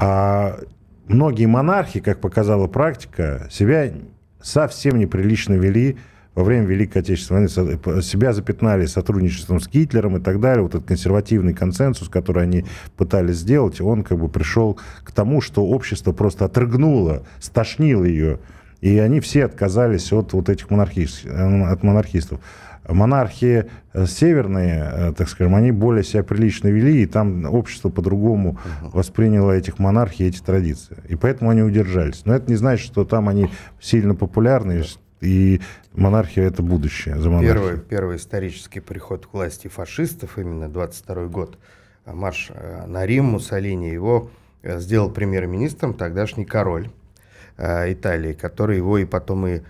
А многие монархи, как показала практика, себя совсем неприлично вели во время Великой Отечественной войны, себя запятнали сотрудничеством с Гитлером и так далее. Вот этот консервативный консенсус, который они пытались сделать, он как бы пришел к тому, что общество просто отрыгнуло, стошнило ее, и они все отказались от вот этих монархистов. Монархии северные, так скажем, они более себя прилично вели, и там общество по-другому восприняло этих монархий, эти традиции. И поэтому они удержались. Но это не значит, что там они сильно популярны, и монархия — это будущее за монархией. Первый исторический приход к власти фашистов, именно 22-й год, марш на Рим Муссолини, его сделал премьер-министром тогдашний король Италии, который его и потом в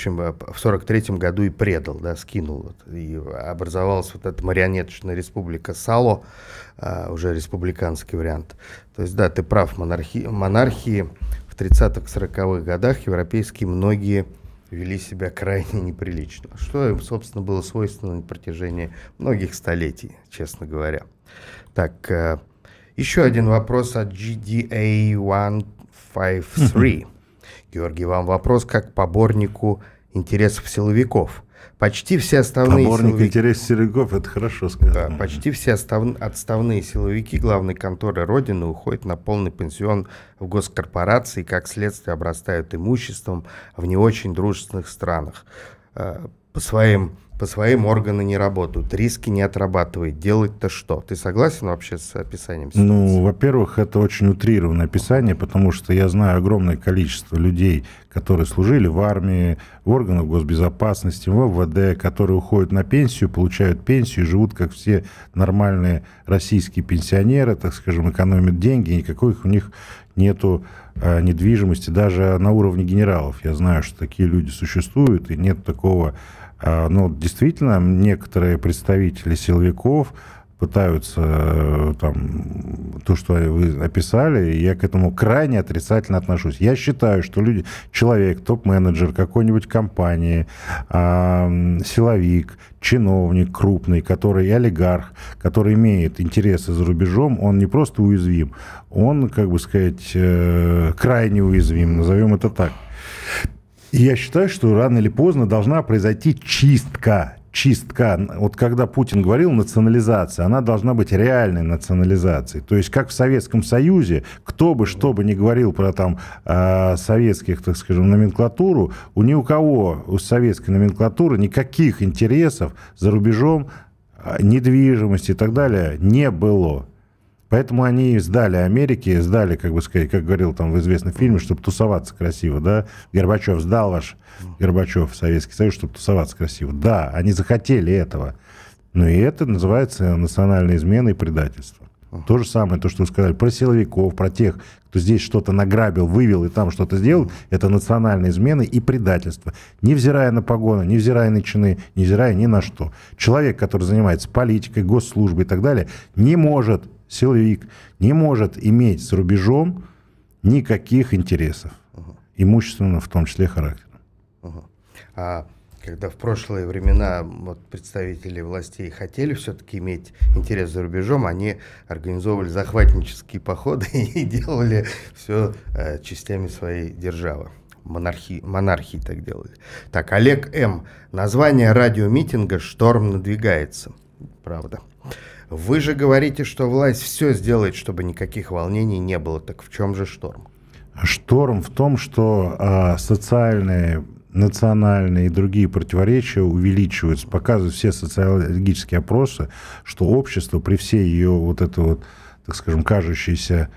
43-м году и предал, да, скинул. И образовалась вот эта марионеточная республика Сало, уже республиканский вариант. То есть, да, ты прав, монархии в 30-х, 40-х годах европейские многие вели себя крайне неприлично, что им, собственно, было свойственно на протяжении многих столетий, честно говоря. Так, еще один вопрос от GDA153. Георгий, вам вопрос как поборнику интересов силовиков. Почти все отставные Поборник интересов силовиков, это хорошо сказано. Да, почти все отставные силовики главной конторы Родины уходят на полный пенсион в госкорпорации, как следствие обрастают имуществом в не очень дружественных странах. По своим органы не работают, риски не отрабатывают. Делать-то что? Ты согласен вообще с описанием ситуации? Ну, во-первых, это очень утрированное описание, потому что я знаю огромное количество людей, которые служили в армии, в органах госбезопасности, в МВД, которые уходят на пенсию, получают пенсию и живут, как все нормальные российские пенсионеры, так скажем, экономят деньги, никаких у них нету недвижимости, даже на уровне генералов. Я знаю, что такие люди существуют, и нет такого. Но действительно, некоторые представители силовиков пытаются там, то, что вы описали, и я к этому крайне отрицательно отношусь. Я считаю, что человек, топ-менеджер какой-нибудь компании, силовик, чиновник крупный, который олигарх, который имеет интересы за рубежом, он не просто уязвим, он, как бы сказать, крайне уязвим, назовем это так. И я считаю, что рано или поздно должна произойти чистка. Вот когда Путин говорил национализация, она должна быть реальной национализацией. То есть, как в Советском Союзе, кто бы что бы ни говорил про там советских, так скажем, номенклатуру, ни у кого у советской номенклатуры никаких интересов за рубежом, недвижимости и так далее не было. Поэтому они сдали Америке, как бы сказать, как говорил там в известном фильме, чтобы тусоваться красиво, да. Горбачев сдал Горбачев, Советский Союз, чтобы тусоваться красиво. Да, они захотели этого. Но и это называется национальной изменой и предательством. То же самое, то, что вы сказали, про силовиков, про тех, кто здесь что-то награбил, вывел и там что-то сделал, это национальная измена и предательство. Невзирая на погоны, невзирая на чины, невзирая ни на что. Человек, который занимается политикой, госслужбой и так далее, силовик не может иметь с рубежом никаких интересов, имущественно, в том числе характера. А когда в прошлые времена представители властей хотели все-таки иметь интерес за рубежом, они организовывали захватнические походы и делали все частями своей державы. Монархии так делали. Так, Олег М. Название радиомитинга «Шторм надвигается». Правда. Вы же говорите, что власть все сделает, чтобы никаких волнений не было. Так в чем же шторм? Шторм в том, что социальные, национальные и другие противоречия увеличиваются. Показывают все социологические опросы, что общество при всей ее так скажем, кажущейся,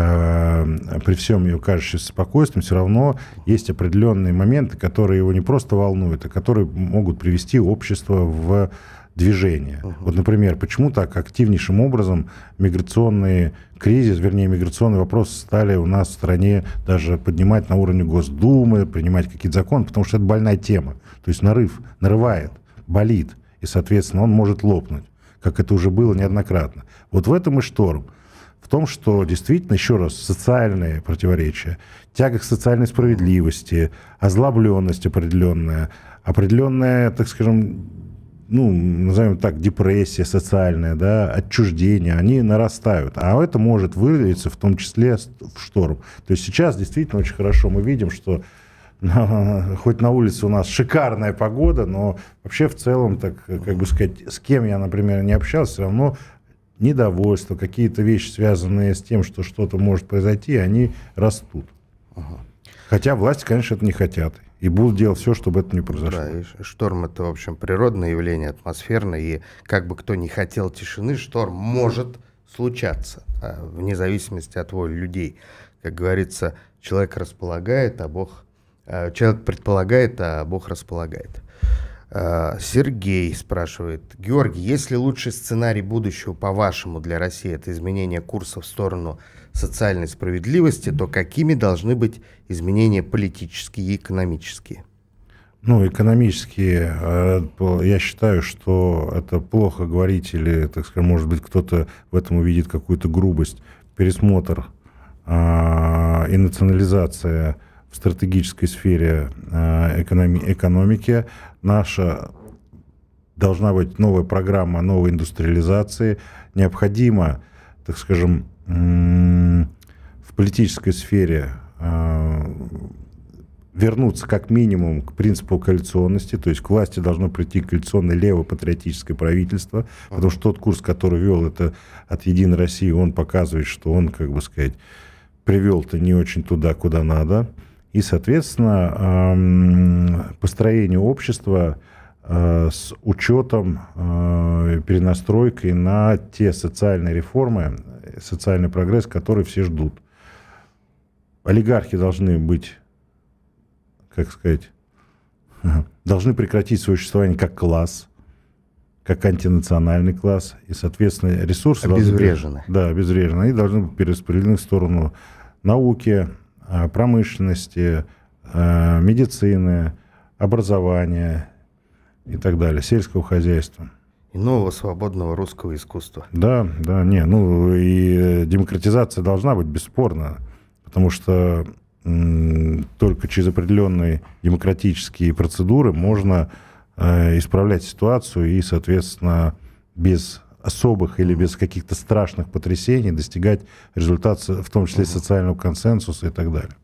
при всем ее кажущемся спокойствием, все равно есть определенные моменты, которые его не просто волнуют, а которые могут привести общество в движение. Вот, например, почему так активнейшим образом миграционный вопросы стали у нас в стране даже поднимать на уровне Госдумы, принимать какие-то законы, потому что это больная тема. То есть нарывает, болит, и, соответственно, он может лопнуть, как это уже было неоднократно. Вот в этом и шторм. В том, что действительно, еще раз, социальные противоречия, тяга к социальной справедливости, озлобленность определенная, так скажем, назовем так, депрессия социальная, да, отчуждение, они нарастают. А это может вылиться в том числе в шторм. То есть сейчас действительно очень хорошо мы видим, что хоть на улице у нас шикарная погода, но вообще в целом, так, как бы сказать, с кем я, например, не общался, все равно недовольство, какие-то вещи, связанные с тем, что что-то может произойти, они растут. Хотя власти, конечно, это не хотят. И будут делать все, чтобы это не произошло. Да, и шторм — это, в общем, природное явление, атмосферное, и как бы кто ни хотел тишины, шторм может случаться, вне зависимости от воли людей. Как говорится, человек предполагает, а Бог располагает. Сергей спрашивает: Георгий, есть ли лучший сценарий будущего, по-вашему, для России это изменение курса в сторону социальной справедливости, то какими должны быть изменения политические и экономические? Экономические, я считаю, что это плохо говорить, или, так скажем, может быть, кто-то в этом увидит какую-то грубость. Пересмотр и национализация в стратегической сфере экономики. Наша должна быть новая программа новой индустриализации. Необходимо, так скажем, в политической сфере вернуться как минимум к принципу коалиционности, то есть к власти должно прийти коалиционное лево-патриотическое правительство, потому что тот курс, который вел это от «Единой России», он показывает, что он, как бы сказать, привел-то не очень туда, куда надо. И, соответственно, построение общества с учетом перенастройкой на те социальные реформы, социальный прогресс, который все ждут. Олигархи должны быть, как сказать, должны прекратить свое существование как класс, как антинациональный класс, и, соответственно, ресурсы обезврежены. Да, обезврежены. Они должны быть перераспределены в сторону науки, промышленности, медицины, образования и так далее, сельского хозяйства. И нового свободного русского искусства. Да, и демократизация должна быть, бесспорно, потому что только через определенные демократические процедуры можно исправлять ситуацию и, соответственно, без особых или без каких-то страшных потрясений достигать результата, в том числе социального консенсуса и так далее.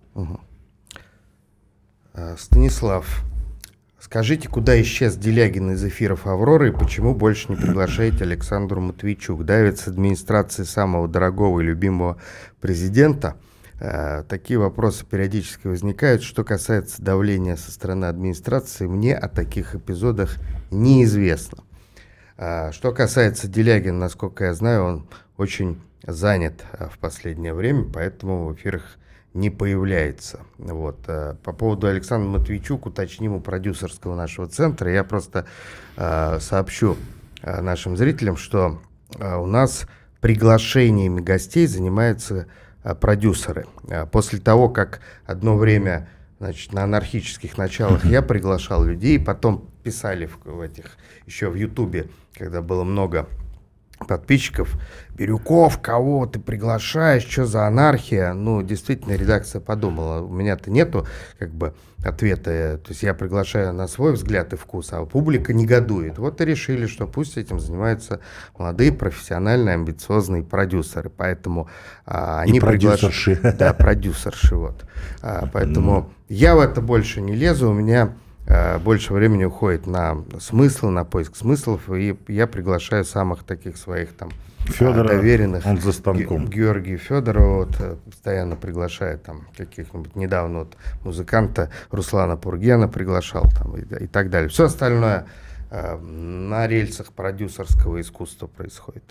Станислав, скажите, куда исчез Делягин из эфиров «Авроры» и почему больше не приглашаете Александру Матвейчук? Давит с администрации самого дорогого и любимого президента. Такие вопросы периодически возникают. Что касается давления со стороны администрации, мне о таких эпизодах неизвестно. Что касается Делягина, насколько я знаю, он очень занят в последнее время, поэтому в эфирах не появляется. Вот. По поводу Александра Матвейчук, уточним у продюсерского нашего центра, я просто сообщу нашим зрителям, что у нас приглашениями гостей занимаются продюсеры. После того, как одно время, значит, на анархических началах я приглашал людей, потом писали еще в Ютубе, когда было много подписчиков: Бирюков, кого ты приглашаешь, что за анархия? Ну, действительно, редакция подумала, у меня-то нету как бы ответа, то есть я приглашаю на свой взгляд и вкус, а публика негодует. Вот и решили, что пусть этим занимаются молодые, профессиональные, амбициозные продюсеры, поэтому они приглашают... Да, продюсерши, вот. Поэтому я в это больше не лезу, у меня больше времени уходит на смыслы, на поиск смыслов, и я приглашаю самых таких своих там Федора, доверенных. Он за станком. Георгия Федорова постоянно приглашает там каких-нибудь, недавно вот музыканта Руслана Пургена приглашал там и так далее. Все остальное на рельсах продюсерского искусства происходит.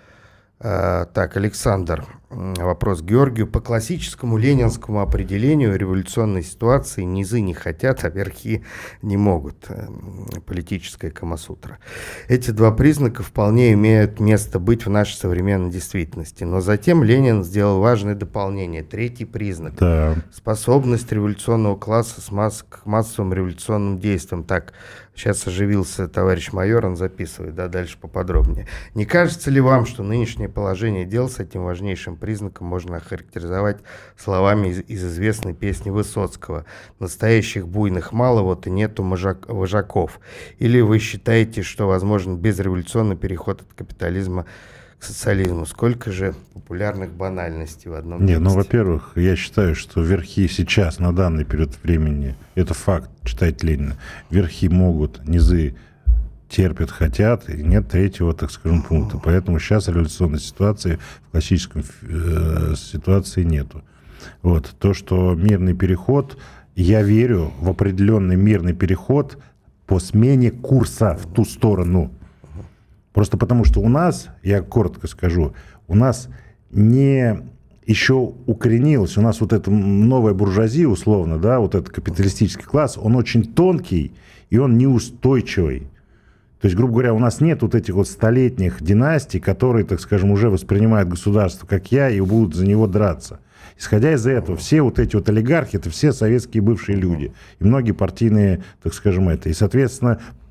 Так, Александр, вопрос Георгию. По классическому ленинскому определению революционной ситуации низы не хотят, а верхи не могут. Политическая камасутра. Эти два признака вполне имеют место быть в нашей современной действительности. Но затем Ленин сделал важное дополнение. Третий признак. Да. Способность революционного класса к массовым революционным действиям. Так, сейчас оживился товарищ майор, он записывает, да, дальше поподробнее. Не кажется ли вам, что нынешнее положение дел с этим важнейшим признаком можно охарактеризовать словами из известной песни Высоцкого: «Настоящих буйных мало, вот и нету вожаков». Или вы считаете, что возможен безреволюционный переход от капитализма к социализму? Сколько же популярных банальностей в одном месте? Ну, во-первых, я считаю, что верхи сейчас, на данный период времени, это факт, читать Ленина, верхи могут, низы терпят, хотят, и нет третьего, так скажем, пункта. Поэтому сейчас революционной ситуации в классическом ситуации нету. Вот. То, что мирный переход, я верю в определенный мирный переход по смене курса в ту сторону. Просто потому, что у нас, я коротко скажу, у нас не еще укоренилось, у нас вот эта новая буржуазия, условно, да, вот этот капиталистический класс, он очень тонкий и он неустойчивый. То есть, грубо говоря, у нас нет вот этих вот столетних династий, которые, так скажем, уже воспринимают государство как я и будут за него драться. Исходя из этого, все вот эти вот олигархи, это все советские бывшие люди. И многие партийные, так скажем, это. И, соответственно,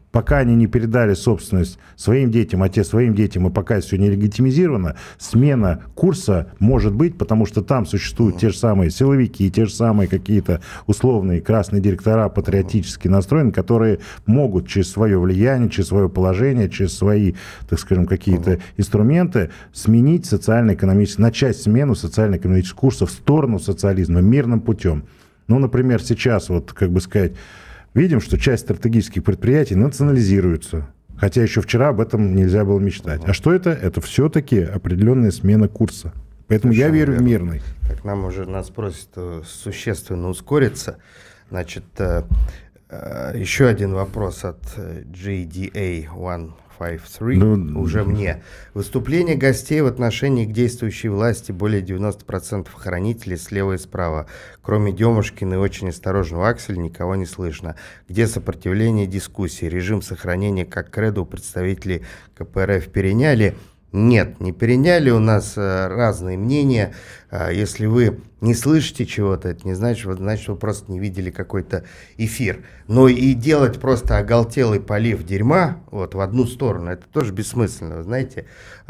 пока они не передали собственность своим детям, а те своим детям, и пока все не легитимизировано, смена курса может быть, потому что там существуют те же самые силовики, те же самые какие-то условные красные директора, патриотически настроенные, которые могут через свое влияние, через свое положение, через свои, так скажем, какие-то инструменты сменить социально-экономический, начать смену социально-экономического курса в сторону социализма мирным путем. Ну, например, сейчас, вот, как бы сказать, видим, что часть стратегических предприятий национализируется. Хотя еще вчера об этом нельзя было мечтать. А что это? Это все-таки определенная смена курса. Поэтому я верю в мирный. Так нас просят существенно ускориться. Значит, еще один вопрос от GDA153, уже мне. Выступление гостей в отношении к действующей власти более 90% хранителей слева и справа. Кроме Демушкина и очень осторожного Акселя никого не слышно. Где сопротивление дискуссии? Режим сохранения как кредо у представителей КПРФ переняли? Нет, не переняли, у нас разные мнения. Если вы не слышите чего-то, это не значит, вы просто не видели какой-то эфир. Но и делать просто оголтелый полив дерьма вот, в одну сторону, это тоже бессмысленно. Вы знаете,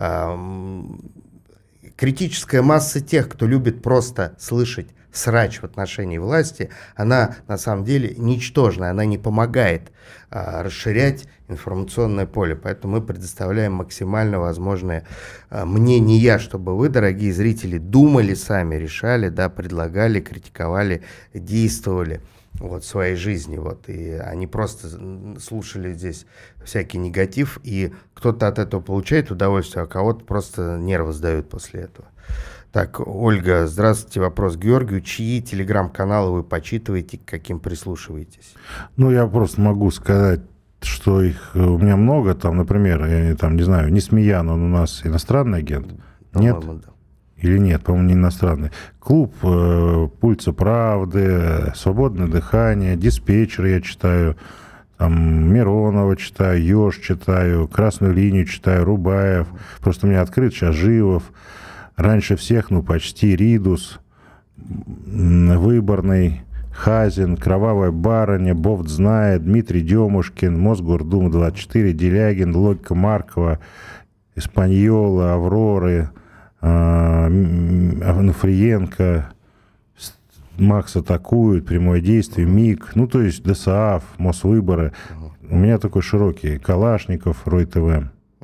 критическая масса тех, кто любит просто слышать срач в отношении власти, она на самом деле ничтожная, она не помогает расширять информационное поле. Поэтому мы предоставляем максимально возможное мнение, чтобы вы, дорогие зрители, думали сами, решали, да, предлагали, критиковали, действовали вот, в своей жизни. Вот, и они просто слушали здесь всякий негатив, и кто-то от этого получает удовольствие, а кого-то просто нервы сдают после этого. Так, Ольга, здравствуйте. Вопрос Георгию. Чьи телеграм-каналы вы почитываете, к каким прислушиваетесь? Ну, я просто могу сказать, что их у меня много. Там, например, я там, не знаю, Несмеян, он у нас иностранный агент? Нет? Да. Или нет? По-моему, не иностранный. Клуб «Пульса правды», «Свободное дыхание», «Диспетчер» я читаю. Там Миронова читаю, Ёж читаю, «Красную линию» читаю, Рубаев. Просто у меня открыт сейчас Живов. Раньше всех, ну, почти Ридус, Выборный, Хазин, Кровавая барыня, Бовт знает, Дмитрий Демушкин, Мосгордума-24, Делягин, Логика Маркова, Испаньола, Авроры, Ануфриенко, Макс атакует, Прямое действие, МИГ, ну, то есть ДСААФ, Мосвыборы. У меня такой широкий. Калашников, Рой ТВ.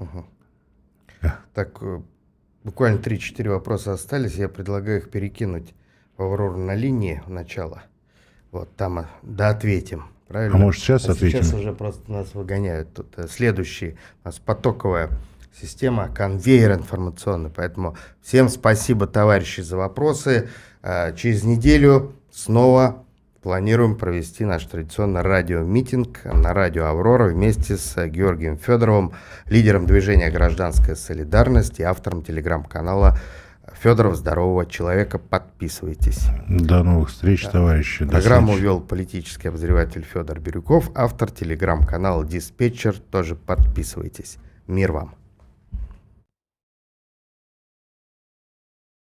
Так, буквально 3-4 вопроса остались. Я предлагаю их перекинуть в «Аврору на линии» в начало. Вот там, да, ответим. Правильно? А может, сейчас ответим? Сейчас уже просто нас выгоняют. Тут следующий. У нас потоковая система, конвейер информационный. Поэтому всем спасибо, товарищи, за вопросы. Через неделю снова планируем провести наш традиционный радиомитинг на радио «Аврора» вместе с Георгием Федоровым, лидером движения «Гражданская солидарность» и автором телеграм-канала «Федоров здорового человека». Подписывайтесь. До новых встреч, товарищи. Программу вел политический обозреватель Федор Бирюков, автор телеграм-канала «Диспетчер». Тоже подписывайтесь. Мир вам.